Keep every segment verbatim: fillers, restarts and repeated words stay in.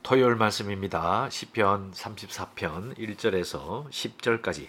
토요일 말씀입니다. 시편 삼십사 편 일 절에서 십 절까지.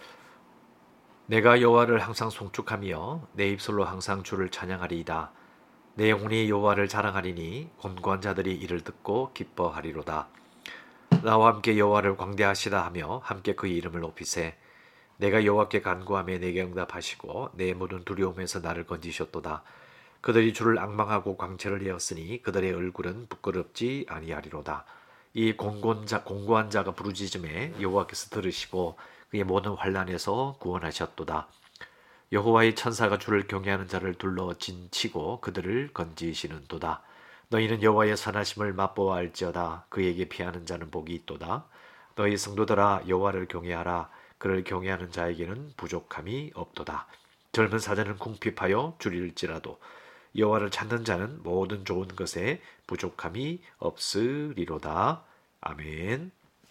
내가 여호와를 항상 송축하며 내 입술로 항상 주를 찬양하리이다. 내 영혼이 여호와를 자랑하리니 곤고한 자들이 이를 듣고 기뻐하리로다. 나와 함께 여호와를 광대하시다 하며 함께 그의 이름을 높이세. 내가 여호와께 간구하며 내게 응답하시고 내 모든 두려움에서 나를 건지셨도다. 그들이 주를 앙망하고 광채를 내었으니 그들의 얼굴은 부끄럽지 아니하리로다. 이 공고한, 자, 공고한 자가 부르짖음에 여호와께서 들으시고 그의 모든 환난에서 구원하셨도다. 여호와의 천사가 주를 경외하는 자를 둘러 진치고 그들을 건지시는도다. 너희는 여호와의 선하심을 맛보아 알지어다. 그에게 피하는 자는 복이 있도다. 너희 성도들아 여호와를 경외하라. 그를 경외하는 자에게는 부족함이 없도다. 젊은 사자는 궁핍하여 줄일지라도 여호와를 찾는 자는 모든 좋은 것에 부족함이 없으리로다. 아멘.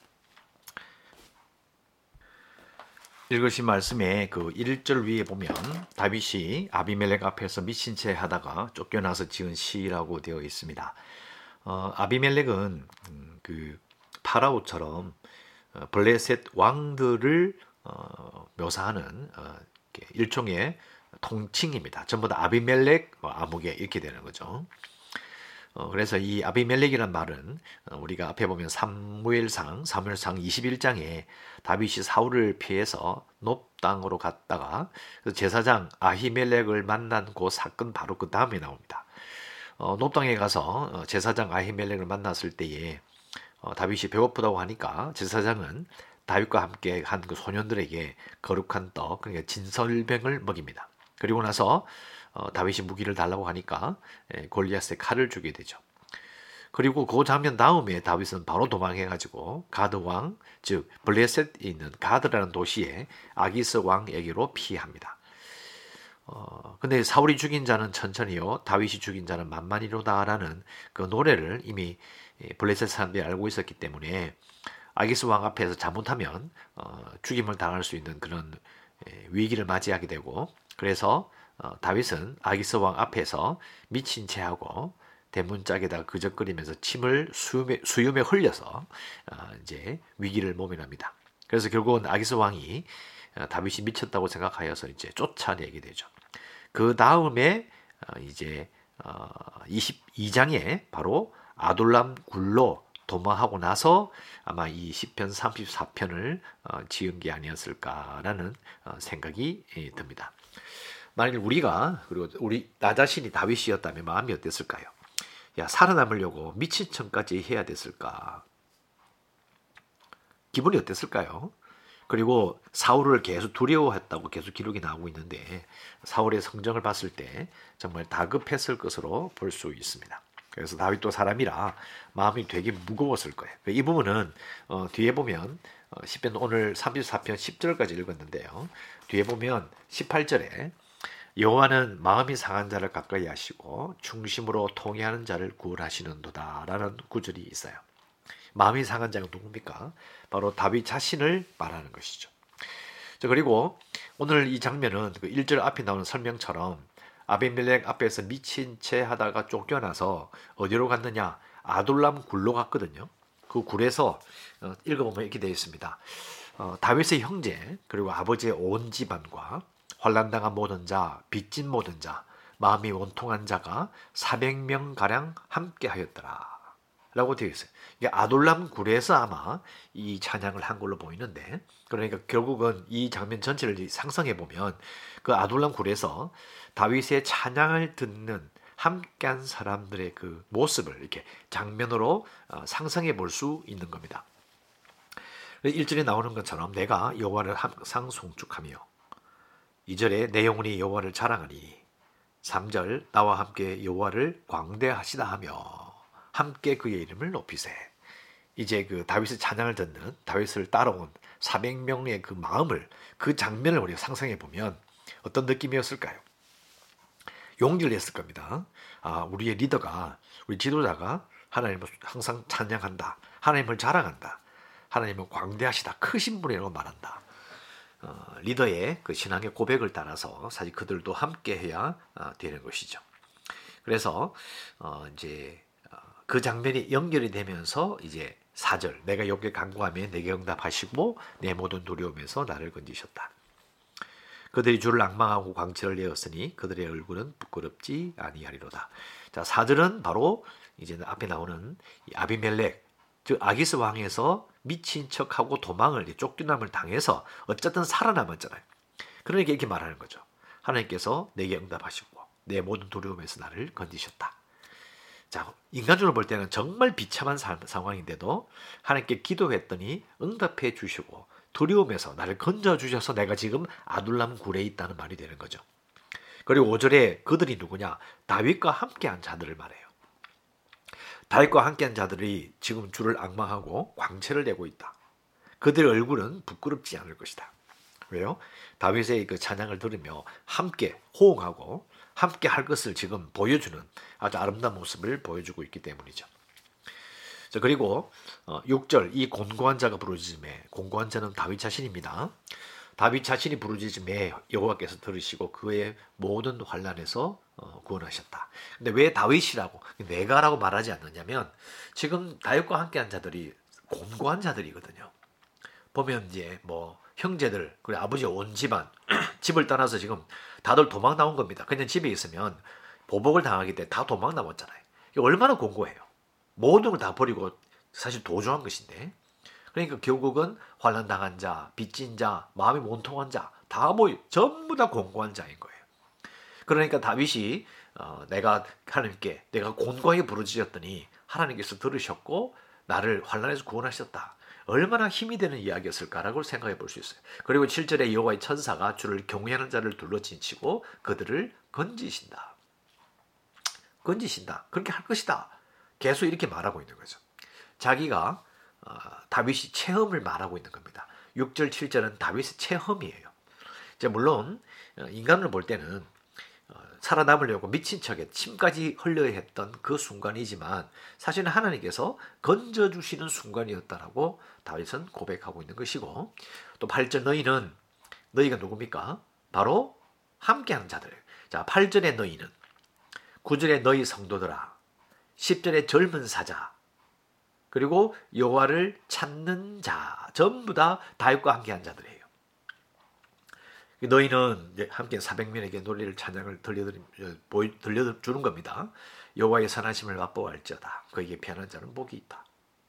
읽으신 말씀에 그 일 절 위에 보면 다윗이 아비멜렉 앞에서 미친 채 하다가 쫓겨나서 지은 시라고 되어 있습니다. 어, 아비멜렉은 음, 그 파라오처럼 어, 블레셋 왕들을 어, 묘사하는 어, 일종의 통칭입니다. 전부 다 아비멜렉, 뭐 아무개 이렇게 되는 거죠. 어, 그래서 이 아비멜렉이란 말은 어, 우리가 앞에 보면 사무엘상, 사무엘상 이십일 장에 다윗이 사울을 피해서 높 땅으로 갔다가 제사장 아히멜렉을 만난 그 사건 바로 그 다음에 나옵니다. 어, 높 땅에 가서 어, 제사장 아히멜렉을 만났을 때에 어, 다윗이 배고프다고 하니까 제사장은 다윗과 함께 한 그 소년들에게 거룩한 떡, 그러니까 진설병을 먹입니다. 그리고 나서 어, 다윗이 무기를 달라고 하니까 예, 골리앗의 칼을 주게 되죠. 그리고 그 장면 다음에 다윗은 바로 도망해가지고 가드 왕, 즉 블레셋에 있는 가드라는 도시에 아기스 왕에게로 피합니다. 어, 근데 사울이 죽인 자는 천천히요, 다윗이 죽인 자는 만만히로다라는 그 노래를 이미 블레셋 사람들이 알고 있었기 때문에 아기스 왕 앞에서 잘못하면 어, 죽임을 당할 수 있는 그런 예, 위기를 맞이하게 되고, 그래서 어, 다윗은 아기스 왕 앞에서 미친 채 하고 대문짝에다 그적거리면서 침을 수염에, 수염에 흘려서 어, 이제 위기를 모면합니다. 그래서 결국은 아기스 왕이 어, 다윗이 미쳤다고 생각하여서 이제 쫓아내게 되죠. 그 다음에 어, 이제 어, 이십이 장에 바로 아둘람 굴로 도망하고 나서 아마 이 시편 삼십사 편을 어, 지은 게 아니었을까라는 어, 생각이 예, 듭니다. 만일 우리가, 그리고 우리 나 자신이 다윗이었다면 마음이 어땠을까요? 야, 살아남으려고 미친 척까지 해야 됐을까? 기분이 어땠을까요? 그리고 사울을 계속 두려워했다고 계속 기록이 나오고 있는데 사울의 성정을 봤을 때 정말 다급했을 것으로 볼 수 있습니다. 그래서 다윗도 사람이라 마음이 되게 무거웠을 거예요. 이 부분은 어, 뒤에 보면 어, 시편 오늘 삼십사 편 십 절까지 읽었는데요. 뒤에 보면 십팔 절에 여호와는 마음이 상한 자를 가까이 하시고 중심으로 통회하는 자를 구원하시는도다 라는 구절이 있어요. 마음이 상한 자가 누굽니까? 바로 다윗 자신을 말하는 것이죠. 자, 그리고 오늘 이 장면은 그 일 절 앞에 나오는 설명처럼 아비멜렉 앞에서 미친 채 하다가 쫓겨나서 어디로 갔느냐? 아둘람 굴로 갔거든요. 그 굴에서 어, 읽어보면 이렇게 되어 있습니다. 어, 다윗의 형제 그리고 아버지의 온 집안과 환난당한 모든 자, 빚진 모든 자, 마음이 원통한 자가 사백 명가량 함께 하였더라 라고 되어 있어요. 이게 아둘람 굴에서 아마 이 찬양을 한 걸로 보이는데, 그러니까 결국은 이 장면 전체를 상상해 보면 그 아둘람 굴에서 다윗의 찬양을 듣는 함께한 사람들의 그 모습을 이렇게 장면으로 상상해 볼 수 있는 겁니다. 일 절에 나오는 것처럼 내가 여호와를 항상 송축하며, 이 절에 내 영혼이 여호와를 자랑하니, 삼 절 나와 함께 여호와를 광대하시다 하며 함께 그의 이름을 높이세. 이제 그 다윗의 찬양을 듣는 다윗을 따라온 사백 명의 그 마음을, 그 장면을 우리가 상상해 보면 어떤 느낌이었을까요? 용기를 냈을 겁니다. 아, 우리의 리더가, 우리 지도자가 하나님을 항상 찬양한다, 하나님을 자랑한다, 하나님은 광대하시다, 크신 분이라고 말한다. 어, 리더의 그 신앙의 고백을 따라서 사실 그들도 함께 해야 어, 되는 것이죠. 그래서 어, 이제 어, 그 장면이 연결이 되면서 이제 사 절 내가 여기 간구하면 내게 응답하시고 내 모든 두려움에서 나를 건지셨다. 그들이 주를 앙망하고 광채를 내었으니 그들의 얼굴은 부끄럽지 아니하리로다. 자, 사 절은 바로 이제 앞에 나오는 이 아비멜렉, 즉 아기스 왕에서 미친 척하고 도망을 쫓겨남을 당해서 어쨌든 살아남았잖아요. 그러니까 이렇게 말하는 거죠. 하나님께서 내게 응답하시고 내 모든 두려움에서 나를 건지셨다. 자, 인간적으로 볼 때는 정말 비참한 상황인데도 하나님께 기도했더니 응답해 주시고 두려움에서 나를 건져 주셔서 내가 지금 아둘람 굴에 있다는 말이 되는 거죠. 그리고 오 절에 그들이 누구냐? 다윗과 함께한 자들을 말해요. 다윗과 함께한 자들이 지금 주를 앙망하고 광채를 내고 있다. 그들의 얼굴은 부끄럽지 않을 것이다. 왜요? 다윗의 그 찬양을 들으며 함께 호응하고 함께 할 것을 지금 보여주는 아주 아름다운 모습을 보여주고 있기 때문이죠. 자, 그리고 육 절 이 곤고한 자가 부르짖음에, 곤고한 자는 다윗 자신입니다. 다윗 자신이 부르짖음에 여호와께서 들으시고 그의 모든 환난에서 구원하셨다. 근데 왜 다윗이라고 내가라고 말하지 않느냐면 지금 다윗과 함께한 자들이 곤고한 자들이거든요. 보면 이제 뭐 형제들 그리고 아버지 온 집안 집을 떠나서 지금 다들 도망 나온 겁니다. 그냥 집에 있으면 보복을 당하기 때문에 다 도망 나왔잖아요. 이게 얼마나 곤고해요. 모든 걸 다 버리고 사실 도주한 것인데, 그러니까 결국은 환난 당한 자, 빚진 자, 마음이 원통한 자, 다 뭐 전부 다 곤고한 자인 거예요. 그러니까 다윗이 어, 내가 하나님께 내가 곤고하게 부르짖었더니 하나님께서 들으셨고 나를 환난에서 구원하셨다. 얼마나 힘이 되는 이야기였을까라고 생각해 볼 수 있어요. 그리고 칠 절에 여호와의 천사가 주를 경외하는 자를 둘러진치고 그들을 건지신다. 건지신다. 그렇게 할 것이다. 계속 이렇게 말하고 있는 거죠. 자기가 어, 다윗이 체험을 말하고 있는 겁니다. 육 절, 칠 절은 다윗의 체험이에요. 이제 물론 인간을 볼 때는 어, 살아남으려고 미친 척에 침까지 흘려야 했던 그 순간이지만 사실은 하나님께서 건져주시는 순간이었다라고 다윗은 고백하고 있는 것이고, 또 팔 절 너희는 너희가 누굽니까? 바로 함께하는 자들. 자, 팔 절에 너희는, 구 절에 너희 성도들아, 십 절에 젊은 사자, 그리고 여호와를 찾는 자, 전부 다 다윗과 함께한 자들이에요. 너희는 함께 사백 명에게 노래를 찬양을 들려주는 겁니다. 여호와의 선하심을 맛보아할지어다. 그에게 피하는 자는 복이 있다.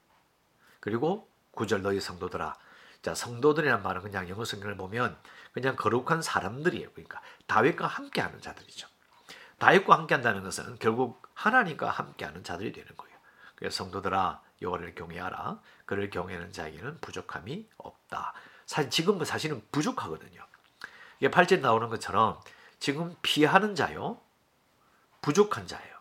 그리고 구 절 너희 성도들아. 자, 성도들이란 말은 그냥 영어 성경을 보면 그냥 거룩한 사람들이에요. 그러니까 다윗과 함께하는 자들이죠. 다윗과 함께한다는 것은 결국 하나님과 함께하는 자들이 되는 거예요. 그래서 성도들아 여호와를 경외하라. 그를 경외하는 자에게는 부족함이 없다. 사실 지금은 사실은 부족하거든요. 이게 팔 절에 나오는 것처럼 지금 피하는 자요, 부족한 자예요.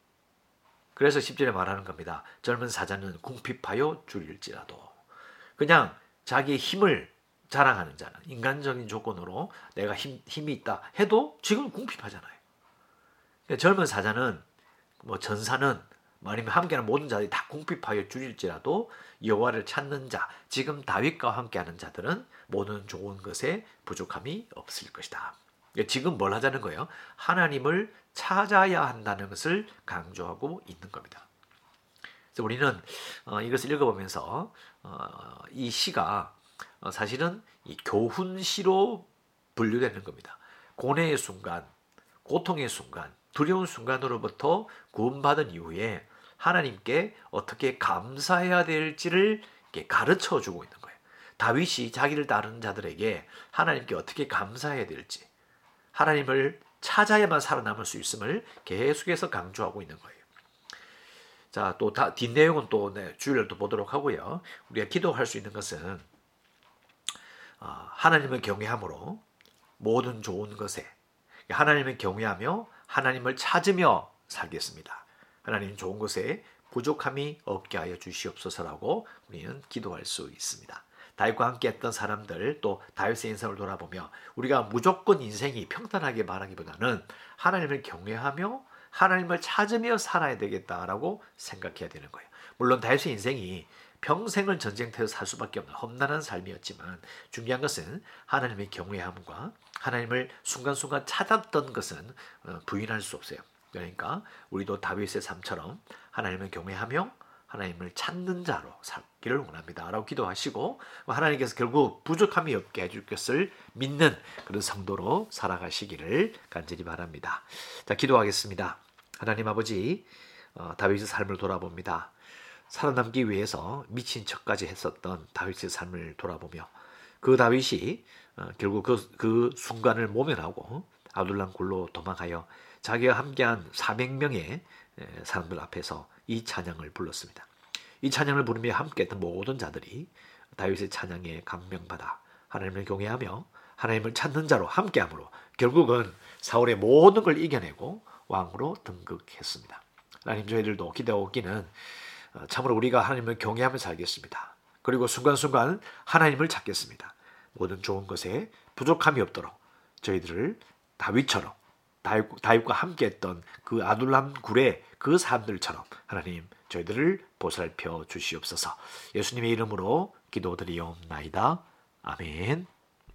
그래서 십 절에 말하는 겁니다. 젊은 사자는 궁핍하여 줄일지라도. 그냥 자기의 힘을 자랑하는 자는 인간적인 조건으로 내가 힘, 힘이 있다 해도 지금 궁핍하잖아요. 그러니까 젊은 사자는 뭐 전사는 뭐 아니면 함께하는 모든 자들이 다 궁핍하여 줄일지라도 여호와를 찾는 자, 지금 다윗과 함께하는 자들은 모든 좋은 것에 부족함이 없을 것이다. 지금 뭘 하자는 거예요? 하나님을 찾아야 한다는 것을 강조하고 있는 겁니다. 그래서 우리는 이것을 읽어보면서 이 시가 사실은 이 교훈시로 분류되는 겁니다. 고뇌의 순간, 고통의 순간, 두려운 순간으로부터 구원받은 이후에 하나님께 어떻게 감사해야 될지를 가르쳐 주고 있는 거예요. 다윗이 자기를 따르는 자들에게 하나님께 어떻게 감사해야 될지, 하나님을 찾아야만 살아남을 수 있음을 계속해서 강조하고 있는 거예요. 자, 또 다, 뒷내용은 또 네, 주일날 또 보도록 하고요. 우리가 기도할 수 있는 것은 어, 하나님을 경외함으로 모든 좋은 것에, 하나님을 경외하며 하나님을 찾으며 살겠습니다. 하나님 좋은 것에 부족함이 없게 하여 주시옵소서라고 우리는 기도할 수 있습니다. 다윗과 함께 했던 사람들, 또 다윗의 인생을 돌아보며 우리가 무조건 인생이 평탄하게 말하기보다는 하나님을 경외하며 하나님을 찾으며 살아야 되겠다라고 생각해야 되는 거예요. 물론 다윗의 인생이 평생을 전쟁터에서 살 수밖에 없는 험난한 삶이었지만 중요한 것은 하나님의 경외함과 하나님을 순간순간 찾았던 것은 부인할 수 없어요. 그러니까 우리도 다윗의 삶처럼 하나님을 경외하며 하나님을 찾는 자로 살기를 원합니다 라고 기도하시고, 하나님께서 결국 부족함이 없게 해줄 것을 믿는 그런 성도로 살아가시기를 간절히 바랍니다. 자, 기도하겠습니다. 하나님 아버지, 어, 다윗의 삶을 돌아봅니다. 살아남기 위해서 미친 척까지 했었던 다윗의 삶을 돌아보며, 그 다윗이 어, 결국 그, 그 순간을 모면하고 아둘람 굴로 도망하여 자기가 함께한 사백 명의 사람들 앞에서 이 찬양을 불렀습니다. 이 찬양을 부르며 함께했던 모든 자들이 다윗의 찬양에 감명받아 하나님을 경외하며 하나님을 찾는 자로 함께함으로 결국은 사울의 모든 걸 이겨내고 왕으로 등극했습니다. 하나님, 저희들도 기도하기는 참으로 우리가 하나님을 경외하며 살겠습니다. 그리고 순간순간 하나님을 찾겠습니다. 모든 좋은 것에 부족함이 없도록 저희들을 다윗처럼, 다윗과 함께했던 그 아둘람 굴의 그 사람들처럼 하나님 저희들을 보살펴 주시옵소서. 예수님의 이름으로 기도드리옵나이다. 아멘.